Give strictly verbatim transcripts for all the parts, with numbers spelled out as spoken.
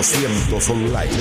ochocientos Online.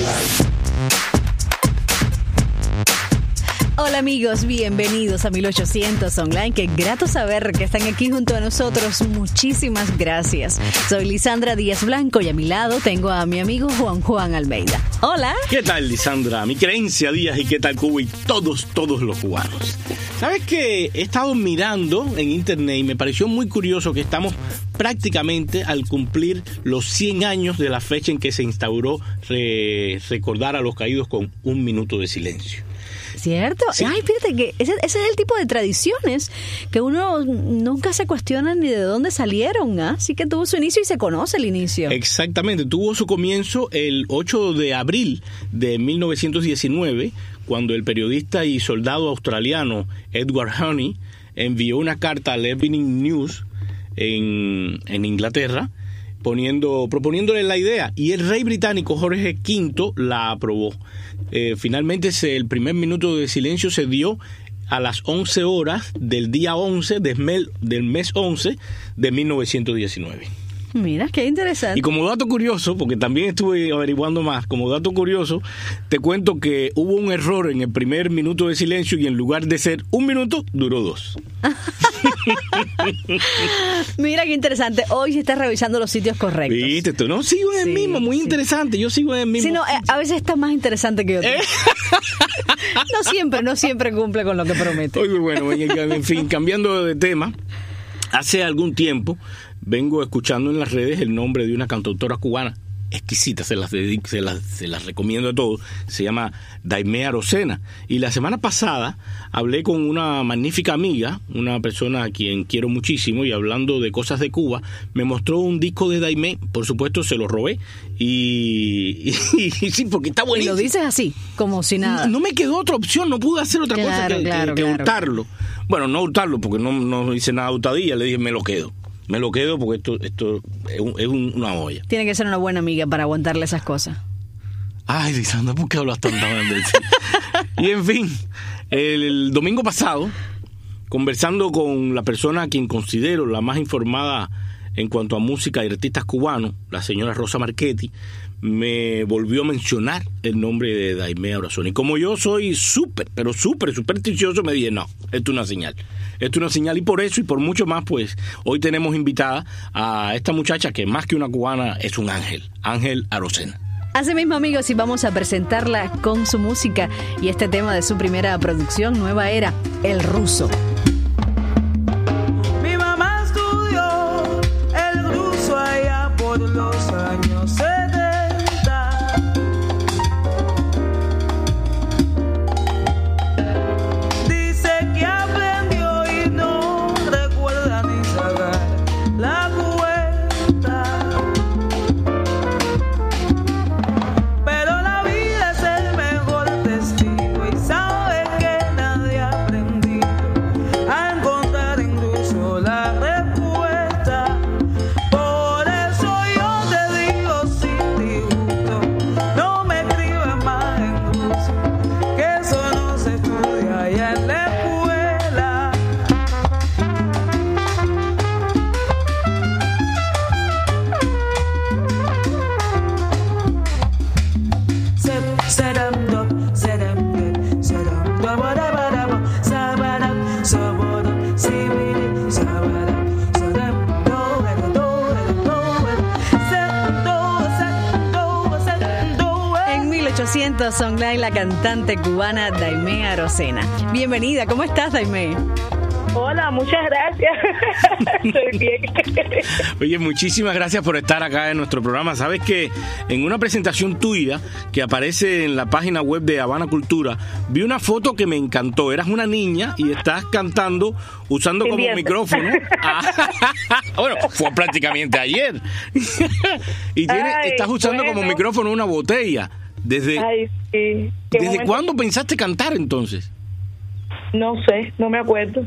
Hola amigos, bienvenidos a mil ochocientos Online. Qué grato saber que están aquí junto a nosotros. Muchísimas gracias. Soy Lisandra Díaz Blanco y a mi lado tengo a mi amigo Juan Juan Almeida. Hola. ¿Qué tal, Lisandra? Mi creencia Díaz y qué tal Cuba y todos, todos los cubanos. ¿Sabes qué? He estado mirando en internet y me pareció muy curioso que estamos prácticamente al cumplir los cien años de la fecha en que se instauró re- recordar a los caídos con un minuto de silencio. ¿Cierto? Sí. Ay, fíjate que ese, ese es el tipo de tradiciones que uno nunca se cuestiona ni de dónde salieron, ¿ah? Así que tuvo su inicio y se conoce el inicio. Exactamente, tuvo su comienzo el ocho de abril de mil novecientos diecinueve, cuando el periodista y soldado australiano Edward Honey envió una carta al Evening News en, en Inglaterra, poniendo, proponiéndole la idea, y el rey británico Jorge quinto la aprobó. Eh, finalmente se, el primer minuto de silencio se dio a las once horas del día once del mes, del mes once de mil novecientos diecinueve. Mira, qué interesante. Y como dato curioso, porque también estuve averiguando más, como dato curioso, te cuento que hubo un error en el primer minuto de silencio y en lugar de ser un minuto, duró dos. Mira qué interesante. Hoy se está revisando los sitios correctos. Viste, tú no sigo en el Sí, mismo, muy sí. interesante. Yo sigo en el mismo. Sí, no, eh, a veces está más interesante que otro. ¿Eh? No siempre, no siempre cumple con lo que promete. Oye, bueno, en fin, cambiando de tema, hace algún tiempo vengo escuchando en las redes el nombre de una cantautora cubana exquisita, se las, dedico, se las, se las recomiendo a todos, se llama Daimé Arocena. Y la semana pasada hablé con una magnífica amiga, una persona a quien quiero muchísimo, y hablando de cosas de Cuba, me mostró un disco de Daimé, por supuesto se lo robé, y, y, y sí, porque está Y buenísimo. lo dices así, como si nada. No me quedó otra opción, no pude hacer otra Claro, cosa que, claro, que, que claro. hurtarlo. Bueno, no hurtarlo, porque no, no hice nada hurtadilla, le dije, me lo quedo. Me lo quedo porque esto, esto es, un, es un, una olla. Tiene que ser una buena amiga para aguantarle esas cosas. Ay, Lisandra, ¿por qué hablas tanto? Y en fin, el, el domingo pasado, conversando con la persona a quien considero la más informada en cuanto a música y artistas cubanos, la señora Rosa Marchetti, me volvió a mencionar el nombre de Daimé Arocena. Y como yo soy súper, pero súper supersticioso, me dije, no, esto es una señal. Esto es una señal, y por eso y por mucho más, pues, hoy tenemos invitada a esta muchacha que más que una cubana es un ángel, Ángel Arocena. Así mismo, amigos, y vamos a presentarla con su música y este tema de su primera producción, Nueva Era, El Ruso. Mi mamá estudió el ruso allá por los años setenta. Dice que aprendió y no recuerda ni sacar la cuenta. Pero la vida es el mejor testigo y sabe que nadie ha aprendido a encontrar incluso la respuesta. Por eso yo te digo sin disgusto, no me escribas más en ruso, que eso no se estudia allá en la escuela. Se- serando, serando, serando, barabarabo, sabaram, saboram, sibiri, sabaram, serando, serando, serando, serando, serando. En mil ochocientos Online, la cantante cubana Daimé Arocena. Bienvenida, ¿cómo estás, Daimé? Hola, muchas gracias. Estoy bien. Oye, muchísimas gracias por estar acá en nuestro programa. Sabes que en una presentación tuya que aparece en la página web de Habana Cultura, vi una foto que me encantó. Eras una niña y estás cantando usando Sin como dientes. micrófono. Ah, bueno, fue prácticamente ayer. Y tienes, Ay, estás usando bueno. como micrófono una botella. ¿Desde, Ay, sí. ¿Qué ¿desde momento? cuándo pensaste cantar entonces? No sé, no me acuerdo.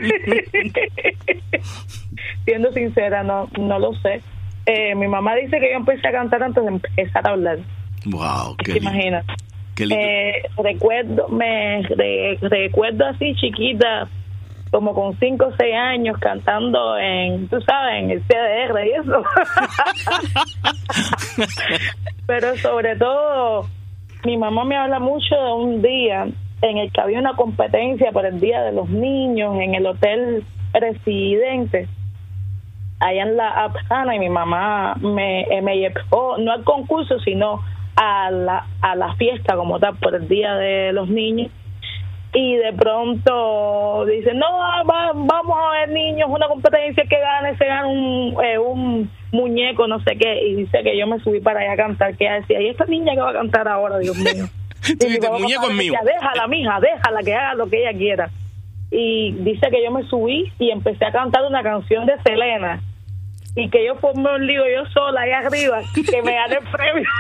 Siendo sincera, no, no lo sé. Eh, mi mamá dice que yo empecé a cantar antes de empezar a hablar. Wow, qué ¿Te lindo. imaginas? Qué lindo. Eh, recuerdo, me re- recuerdo así chiquita, como con cinco o seis años cantando en, tú sabes, en el C D R y eso. Pero sobre todo, mi mamá me habla mucho de un día en el que había una competencia por el Día de los Niños en el Hotel Presidente, allá en la Apjana, y mi mamá me, me llevó, no al concurso, sino a la, a la fiesta como tal, por el Día de los Niños. Y de pronto dice, no, va, vamos a ver, niños, una competencia que gane, se gana un, eh, un muñeco, no sé qué. Y dice que yo me subí para allá a cantar, que ella decía, ¿y esta niña que va a cantar ahora, Dios mío? Tú dices, el muñeco es mío. Decía, déjala, mija, déjala, que haga lo que ella quiera. Y dice que yo me subí y empecé a cantar una canción de Selena. Y que yo formé un lío yo sola ahí arriba, que me gané el premio.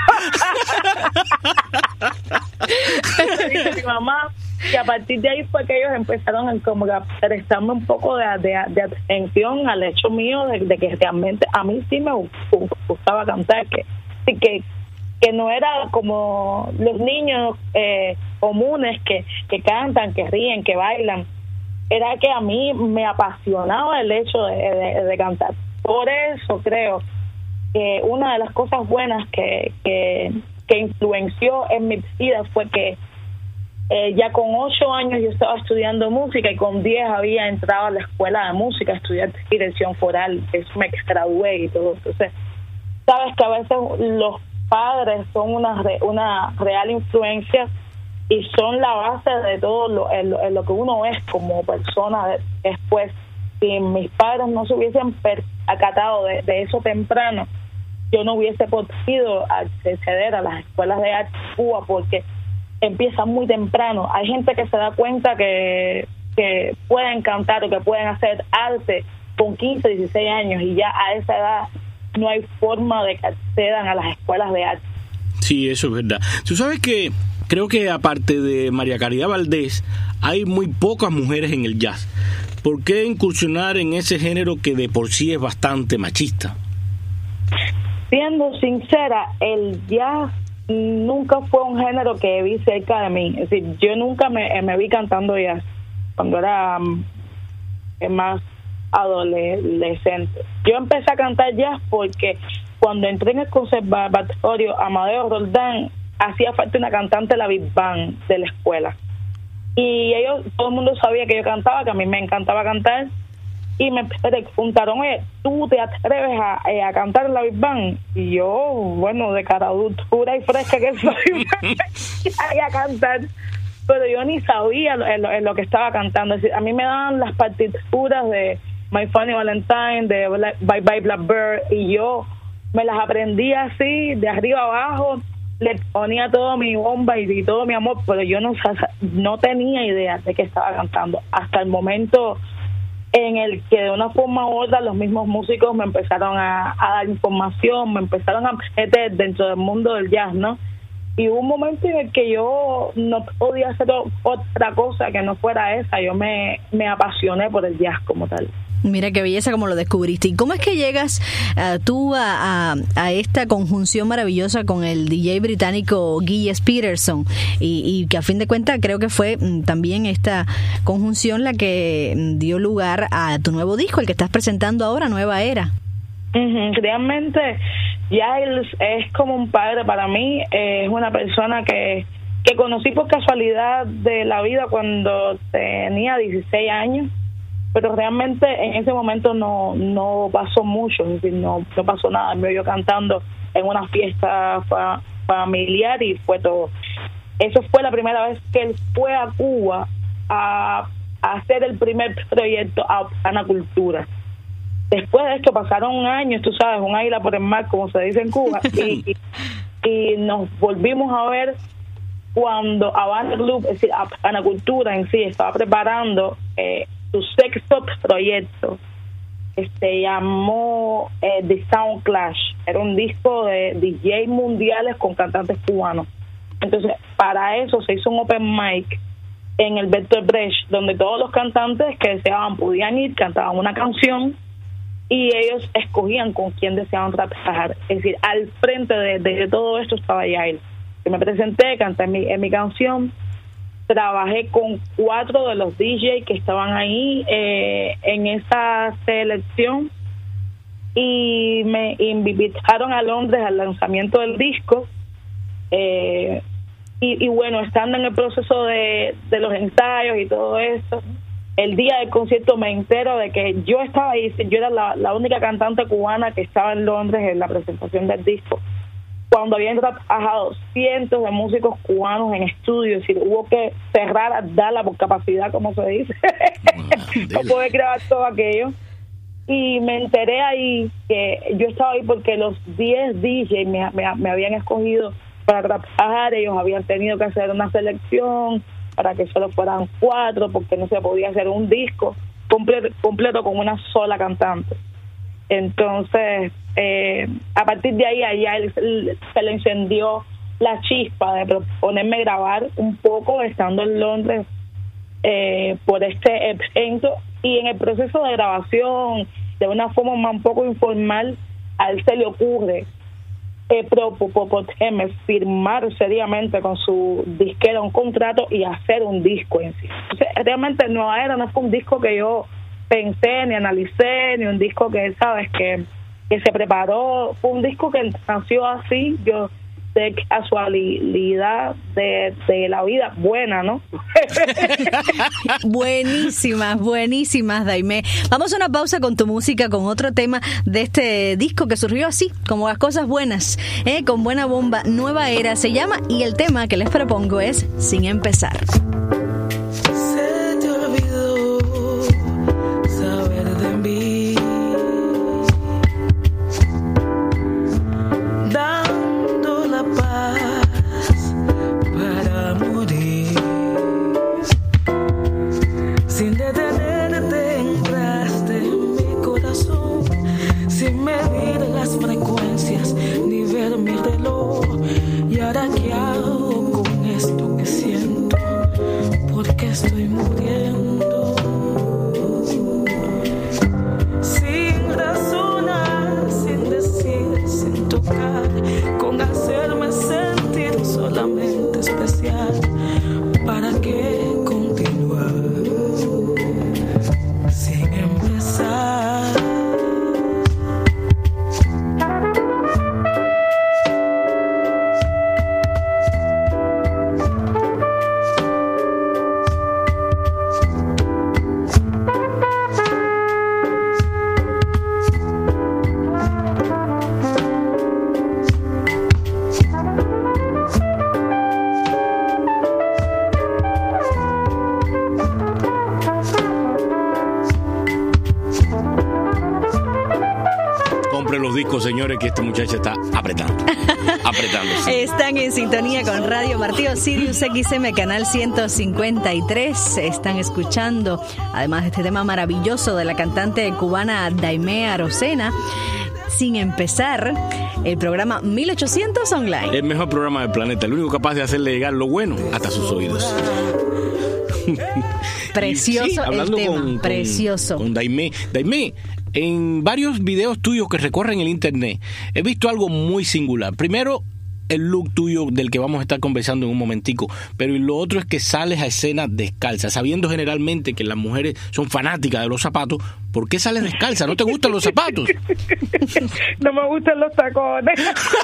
Dice mi mamá. Y a partir de ahí fue que ellos empezaron a, como a prestarme un poco de, de, de atención al hecho mío de, de que realmente a mí sí me gustaba cantar, que que que no era como los niños eh, comunes que, que cantan, que ríen, que bailan. Era que a mí me apasionaba el hecho de, de, de cantar. Por eso creo que una de las cosas buenas que, que, que influenció en mi vida fue que Eh, ya con ocho años yo estaba estudiando música y con diez había entrado a la escuela de música a estudiar dirección coral. Eso me gradué y todo. Entonces, sabes que a veces los padres son una re, una real influencia y son la base de todo lo, en lo, en lo que uno es como persona de, después. Si mis padres no se hubiesen acatado de, de eso temprano, yo no hubiese podido acceder a las escuelas de arte en Cuba, porque empieza muy temprano. Hay gente que se da cuenta que, que pueden cantar o que pueden hacer arte con quince, dieciséis años, y ya a esa edad no hay forma de que accedan a las escuelas de arte. Sí, eso es verdad. Tú sabes que creo que aparte de María Caridad Valdés, hay muy pocas mujeres en el jazz. ¿Por qué incursionar en ese género que de por sí es bastante machista? Siendo sincera, el jazz nunca fue un género que vi cerca de mí. Es decir, yo nunca me, me vi cantando jazz cuando era um, más adolescente. Yo empecé a cantar jazz porque cuando entré en el conservatorio Amadeo Roldán hacía falta una cantante de la Big Band de la escuela. Y ellos, todo el mundo sabía que yo cantaba, que a mí me encantaba cantar, y me preguntaron, oye, ¿tú te atreves a, a cantar en la Big Band? Y yo, bueno, de cara dura y fresca que soy, me a cantar. Pero yo ni sabía en lo, en lo que estaba cantando. Es decir, a mí me daban las partituras de My Funny Valentine, de Bye Bye Blackbird, y yo me las aprendía así, de arriba abajo, le ponía todo mi bomba y, y todo mi amor, pero yo no, no tenía idea de que estaba cantando. Hasta el momento en el que de una forma u otra los mismos músicos me empezaron a, a dar información, me empezaron a meter dentro del mundo del jazz, ¿no? Y hubo un momento en el que yo no podía hacer otra cosa que no fuera esa. Yo me, me apasioné por el jazz como tal. Mira qué belleza como lo descubriste. ¿Y cómo es que llegas uh, tú a, a, a esta conjunción maravillosa con el D J británico Gilles Peterson? Y, y que a fin de cuentas creo que fue mm, también esta conjunción la que dio lugar a tu nuevo disco, el que estás presentando ahora, Nueva Era. Uh-huh. Realmente Giles es como un padre para mí. Eh, es una persona que, que conocí por casualidad de la vida cuando tenía dieciséis años. Pero realmente en ese momento no no pasó mucho, es decir, no, no pasó nada. Me vio cantando en una fiesta fa, familiar y fue todo. Eso fue la primera vez que él fue a Cuba a, a hacer el primer proyecto Apjana Cultura. Después de esto pasaron años, tú sabes, un águila por el mar, como se dice en Cuba, y, y, y nos volvimos a ver cuando Habana Club, es decir, Apjana Cultura en sí, estaba preparando eh, su sexto proyecto, que se llamó eh, The Sound Clash. Era un disco de D J mundiales con cantantes cubanos. Entonces, para eso se hizo un open mic en el Bertolt Brecht, donde todos los cantantes que deseaban podían ir, cantaban una canción y ellos escogían con quién deseaban trabajar. Es decir, al frente de, de todo esto estaba Yael. Yo me presenté, canté en mi, en mi canción. Trabajé con cuatro de los D J que estaban ahí eh, en esa selección y me invitaron a Londres al lanzamiento del disco. Eh, y, y bueno, estando en el proceso de, de los ensayos y todo esto, el día del concierto me entero de que yo estaba ahí, yo era la, la única cantante cubana que estaba en Londres en la presentación del disco, cuando habían trabajado cientos de músicos cubanos en estudio. Es decir, hubo que cerrar a Dallas por capacidad, como se dice, para poder grabar todo aquello. Y me enteré ahí que yo estaba ahí porque los diez D J me, me, me habían escogido para trabajar. Ellos habían tenido que hacer una selección para que solo fueran cuatro, porque no se podía hacer un disco completo, completo con una sola cantante. Entonces, eh, a partir de ahí, allá se le encendió la chispa de proponerme grabar un poco estando en Londres eh, por este evento. Y en el proceso de grabación, de una forma más un poco informal, a él se le ocurre eh, proponerme firmar seriamente con su disquera un contrato y hacer un disco en sí. Entonces, realmente no era, no fue un disco que yo pensé, ni analicé, ni un disco que, sabes, que, que se preparó. Fue un disco que nació así, yo de casualidad de, de la vida buena, ¿no? Buenísimas, buenísimas, Daimé. Vamos a una pausa con tu música, con otro tema de este disco que surgió así, como las cosas buenas, ¿eh? Con buena bomba, Nueva Era se llama, y el tema que les propongo es Sin Empezar. Se te olvidó saber de mí, dando la paz para morir, sin detenerte entraste en mi corazón, sin medir las frecuencias ni ver mi reloj. Y ahora qué hago con esto que siento, porque estoy muriendo, sin razonar, sin decir, sin tocar, con hacerme sentir solamente especial. ¿Para qué continuar sin empezar? Señores, que esta muchacha está apretando, apretando. Sí. Están en sintonía con Radio Martí o Sirius X M, canal ciento cincuenta y tres. Están escuchando, además de este tema maravilloso de la cantante cubana Daimé Arocena, Sin Empezar, el programa mil ochocientos Online. El mejor programa del planeta, el único capaz de hacerle llegar lo bueno hasta sus oídos. Precioso, sí, hablando el tema, con, precioso. Con, con Daimé. Daimé, en varios videos tuyos que recorren el internet, he visto algo muy singular. Primero, el look tuyo del que vamos a estar conversando en un momentico, pero lo otro es que sales a escena descalza, sabiendo generalmente que las mujeres son fanáticas de los zapatos. ¿Por qué sales descalza? ¿No te gustan los zapatos? No me gustan los tacones.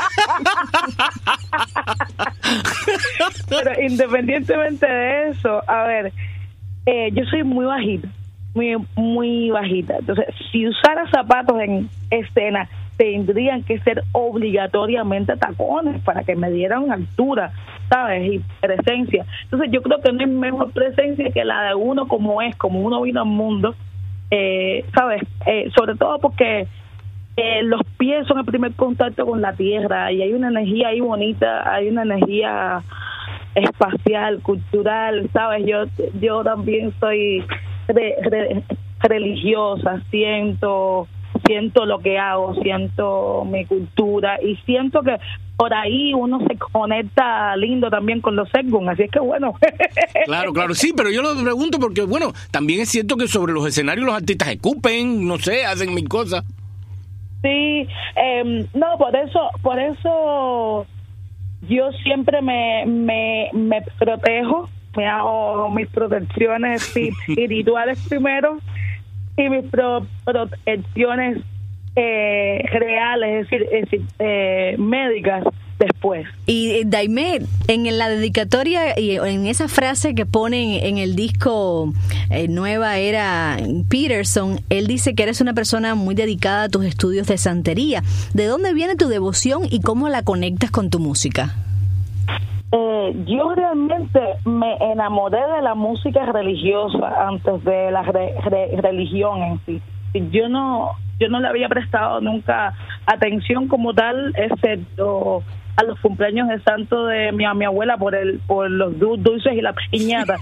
Pero independientemente de eso, a ver, eh, yo soy muy bajita, muy, muy bajita. Entonces, si usara zapatos en escena, tendrían que ser obligatoriamente tacones para que me dieran altura, ¿sabes? Y presencia. Entonces, yo creo que no hay mejor presencia que la de uno como es, como uno vino al mundo, eh, ¿sabes? Eh, sobre todo porque eh, los pies son el primer contacto con la tierra y hay una energía ahí bonita, hay una energía espacial, cultural, ¿sabes? Yo yo también soy re, re, religiosa, siento siento lo que hago, siento mi cultura y siento que por ahí uno se conecta lindo también con los Según, así es que bueno. Claro, claro, sí, pero yo lo pregunto porque, bueno, también es cierto que sobre los escenarios los artistas escupen, no sé, hacen mil cosas. Sí, eh, no, por eso, por eso yo siempre me, me, me protejo, me hago mis protecciones espirituales primero y mis pro, protecciones eh, reales, es decir, es decir eh, médicas después. Y Daimé, en la dedicatoria y en esa frase que ponen en el disco eh, Nueva Era Peterson, él dice que eres una persona muy dedicada a tus estudios de santería. ¿De dónde viene tu devoción y cómo la conectas con tu música? Eh, yo realmente me enamoré de la música religiosa antes de la re, re, religión en sí. Yo no, yo no le había prestado nunca atención como tal, excepto a los cumpleaños de santo de mi, a mi abuela por el por los du, dulces y la piñata.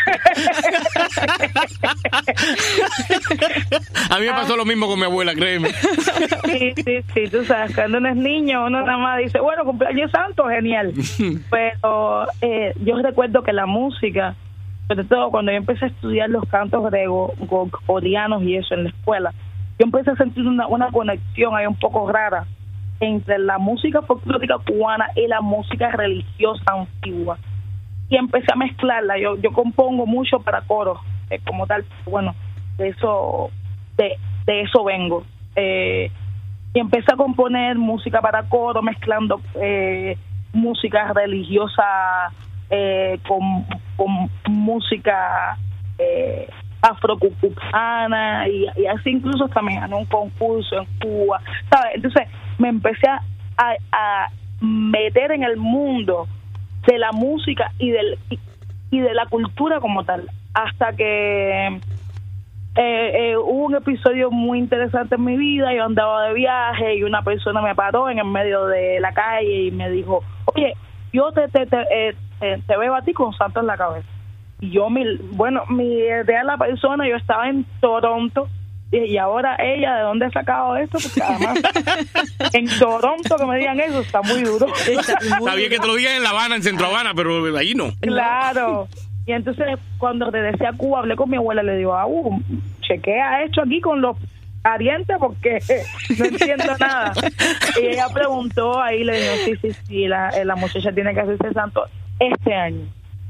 A mí me pasó lo mismo con mi abuela, créeme. Sí, sí, sí, tú sabes, cuando uno es niño, uno nada más dice, bueno, cumpleaños santo, genial. Pero eh, yo recuerdo que la música, sobre todo cuando yo empecé a estudiar los cantos gregorianos y eso en la escuela, yo empecé a sentir una, una conexión ahí un poco rara entre la música folclórica cubana y la música religiosa antigua. Y empecé a mezclarla. Yo yo compongo mucho para coros, eh, como tal. Bueno, de eso de, de eso vengo. Eh, y empecé a componer música para coro, mezclando eh, música religiosa eh, con, con música eh, afrocubana y, y así incluso también en un concurso en Cuba, ¿sabes? Entonces me empecé a, a meter en el mundo de la música y del y, y de la cultura como tal, hasta que eh, eh, hubo un episodio muy interesante en mi vida. Yo andaba de viaje y una persona me paró en el medio de la calle y me dijo, oye, yo te te, te, eh, te, te veo a ti con santo en la cabeza. Y yo, mi, bueno, mi idea de la persona, yo estaba en Toronto, y, y ahora ella, ¿de dónde ha sacado esto? Porque además, en Toronto que me digan eso, está muy duro. Está, está bien que te lo digan en La Habana, en Centro Habana, pero ahí no. Claro. Y entonces, cuando regresé a Cuba, hablé con mi abuela, le digo, ah, uh, chequea esto aquí con los parientes porque no entiendo nada. Y ella preguntó, ahí le dijo, sí, sí, sí, la, la muchacha tiene que hacerse santo este año.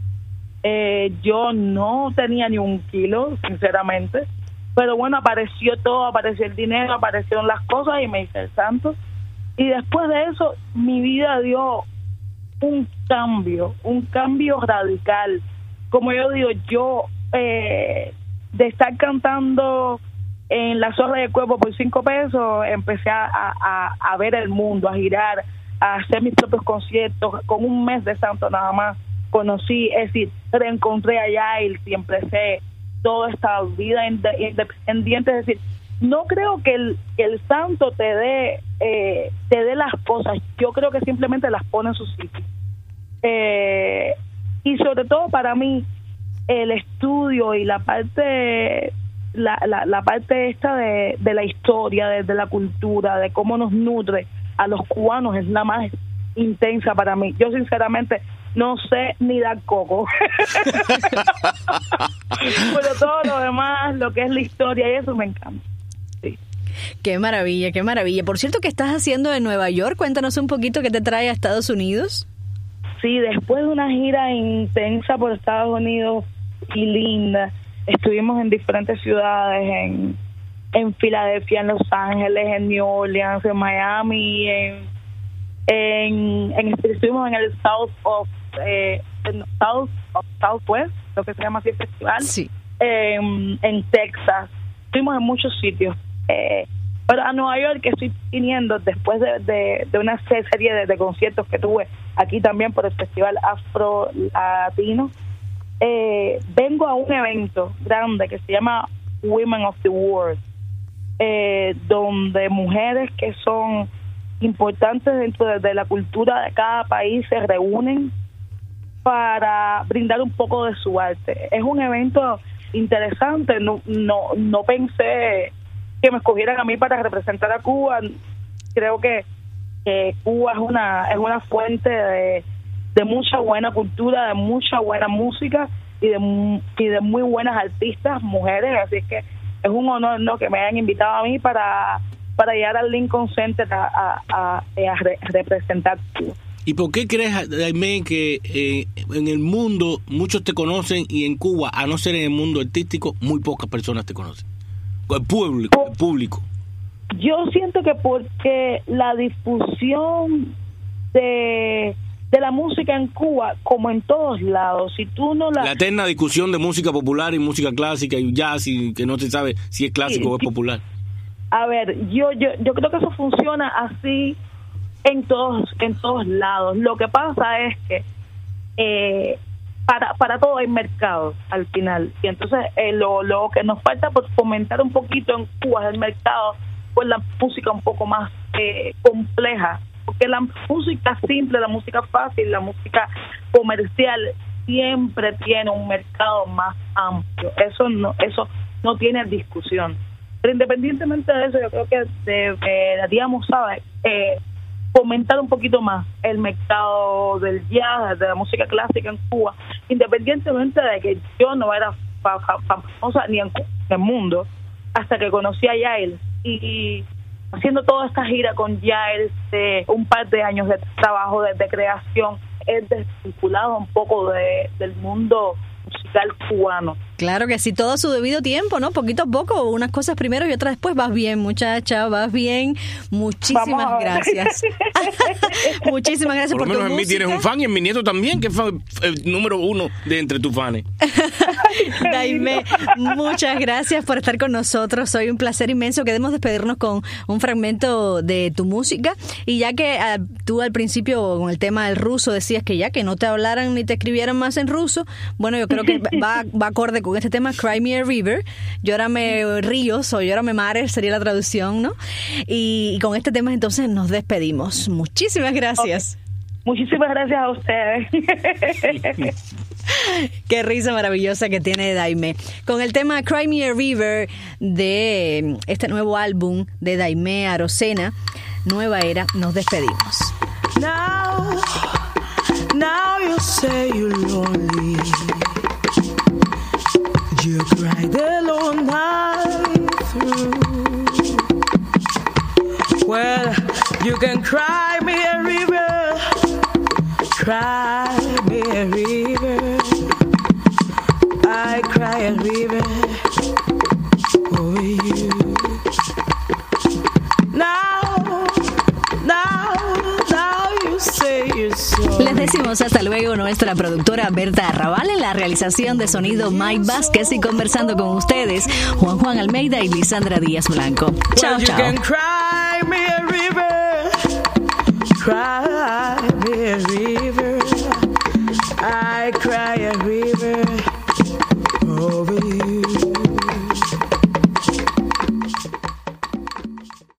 Eh, yo no tenía ni un kilo, sinceramente, pero bueno, apareció todo, apareció el dinero, aparecieron las cosas y me hice el santo. Y después de eso, mi vida dio un cambio, un cambio radical. Como yo digo, yo eh, de estar cantando en la Zorra del Cuervo por cinco pesos, empecé a, a, a ver el mundo, a girar, a hacer mis propios conciertos. Con un mes de santo nada más conocí, es decir, reencontré a Yael, siempre sé toda esta vida independiente. Es decir, no creo que el, que el santo te dé eh, te dé las cosas, yo creo que simplemente las pone en su sitio. Eh, y sobre todo para mí, el estudio y la parte la, la, la parte esta de, de la historia, de, de la cultura, de cómo nos nutre a los cubanos es la más intensa para mí. Yo sinceramente no sé ni dar coco. Pero todo lo demás, lo que es la historia y eso me encanta. Sí. Qué maravilla, qué maravilla. Por cierto, ¿qué estás haciendo en Nueva York? Cuéntanos un poquito qué te trae a Estados Unidos. Sí, después de una gira intensa por Estados Unidos y linda, estuvimos en diferentes ciudades, en, en Filadelfia, en Los Ángeles, en New Orleans, en Miami, en, en, en estuvimos en el South of eh, en South of Southwest, lo que se llama así el festival, sí. en, en Texas, estuvimos en muchos sitios. Eh, pero a Nueva York, que estoy viniendo después de, de, de una serie de, de conciertos que tuve aquí también por el Festival Afro Latino, eh, vengo a un evento grande que se llama Women of the World, eh, donde mujeres que son importantes dentro de, de la cultura de cada país se reúnen para brindar un poco de su arte. Es un evento interesante. No, no, no pensé que me escogieran a mí para representar a Cuba. Creo que, que Cuba es una es una fuente de, de mucha buena cultura, de mucha buena música y de y de muy buenas artistas, mujeres, así que es un honor, ¿no?, que me hayan invitado a mí para para llegar al Lincoln Center a, a, a, a re, representar Cuba. ¿Y por qué crees, Daimé, que eh, en el mundo muchos te conocen y en Cuba, a no ser en el mundo artístico, muy pocas personas te conocen? El público, el público. Yo siento que porque la difusión de, de la música en Cuba, como en todos lados, si tú no la... La eterna discusión de música popular y música clásica y jazz, y que no se sabe si es clásico sí, o es popular. A ver, yo, yo, yo creo que eso funciona así en todos, en todos lados. Lo que pasa es que eh, para, para todo hay mercado al final. Y entonces eh, lo, lo que nos falta por fomentar un poquito en Cuba es el mercado, pues la música un poco más eh, compleja. Porque la música simple, la música fácil, la música comercial siempre tiene un mercado más amplio. Eso no, eso no tiene discusión. Pero independientemente de eso, yo creo que deberíamos, ¿sabes? Eh, fomentar un poquito más el mercado del jazz, de la música clásica en Cuba, independientemente de que yo no era famosa ni en el mundo, hasta que conocí a Yael y haciendo toda esta gira con Yael, de un par de años de trabajo, de, de creación, es desvinculado un poco de, del mundo musical cubano. Claro que sí, todo a su debido tiempo, ¿no? Poquito a poco, unas cosas primero y otras después. Vas bien, muchacha, vas bien. Muchísimas gracias. Muchísimas gracias por, por lo menos tu en mí música. Tienes un fan y en mi nieto también, que es fan, el número uno de entre tus fans. Daimé, muchas gracias por estar con nosotros. Hoy un placer inmenso. Queremos despedirnos con un fragmento de tu música. Y ya que uh, tú al principio con el tema del ruso decías que ya que no te hablaran ni te escribieran más en ruso, bueno, yo creo que va, va acorde con este tema, Cry Me a River, Llórame Ríos o Llórame Mares sería la traducción, ¿no? Y, y con este tema entonces nos despedimos. Muchísimas gracias. Okay. Muchísimas gracias a ustedes. Qué risa maravillosa que tiene Daimé. Con el tema Cry Me a River de este nuevo álbum de Daimé Arocena, Nueva Era, nos despedimos. Now, now you say you're lonely. You cry the long night through. Well, you can cry me a river, cry me a river. I cry a river over you. Now, now, now you say you're sorry. Les decimos hasta luego nuestra productora Berta Arrabal, en la realización de sonido Mike Vázquez, y conversando con ustedes Juan Juan Almeida y Lisandra Díaz Blanco. Chao, Well, you chao. can cry me a river, cry me a river. I cry a river.